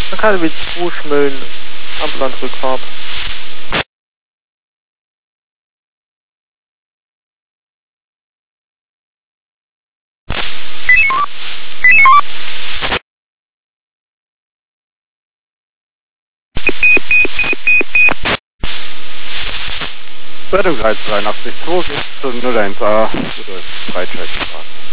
KW 2 Schmölln, Ambulant Rückfahrt. Rettungskreis 83 2 geht zu 01A, Breitscheidstraße.